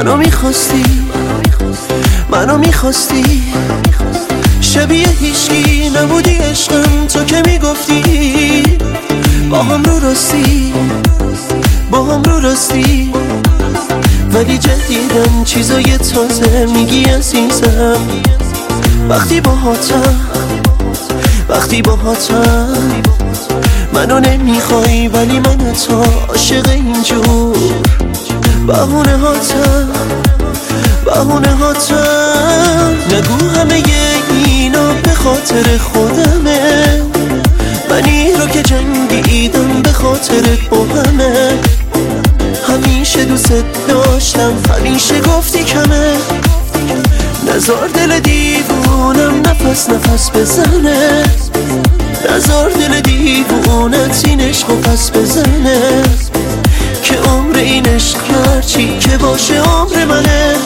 منو میخواستی، منو میخواستی، شبیه هیچکی نبودی عشقم. تو که میگفتی با هم رو راستی، با هم رو راستی، ولی جدیدم چیزای تازه میگی عزیزم. وقتی باهاتم، وقتی باهاتم، منو نمیخوای ولی من تو عاشق اینجور بهونه هاتم، بهونه هاتم. نگو همه اینا به خاطر خودمه، منی رو که جنگیدم به خاطرت با همه. همیشه دوست داشتم، همیشه گفتی کمه، نزار دل دیوونم نفس نفس بزنه، نزار دل دیوونت این عشق و پس بزنه، که عمر این عشق هرچی که باشه عمر منه.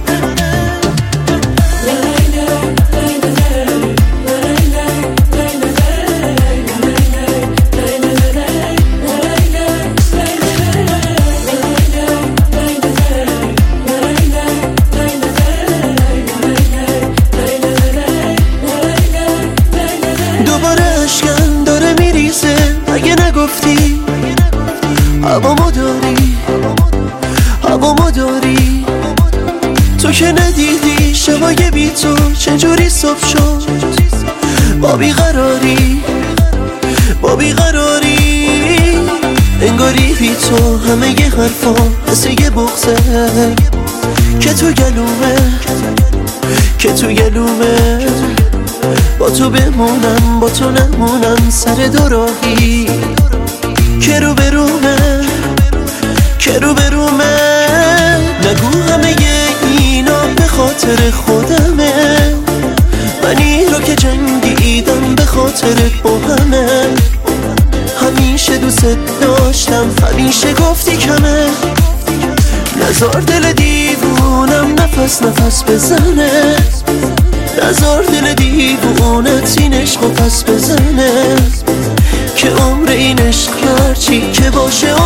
دوباره اشکم داره میریزه، اگه نگفتی هوامو داری، هوامو داری. تو که ندیدی شبای بی تو چجوری صبح شد، با بیقراری، با بیقراری. انگاری بی تو همه ی حرفا مثل یه بغضه که تو گلومه، که تو گلومه. با تو بمونم با تو نمونم سر دو راهی، که رو برومه، که رو برومه. نگو همه اینا به خاطر خودمه، منی رو که جنگیدم به خاطرت با همه. همیشه دوست داشتم، همیشه گفتی کمه، نزار دل دیوونم نفس نفس بزنه، نزار دل دیوونت این عشق و پس بزنه، که عمر این عشق هرچی که باشه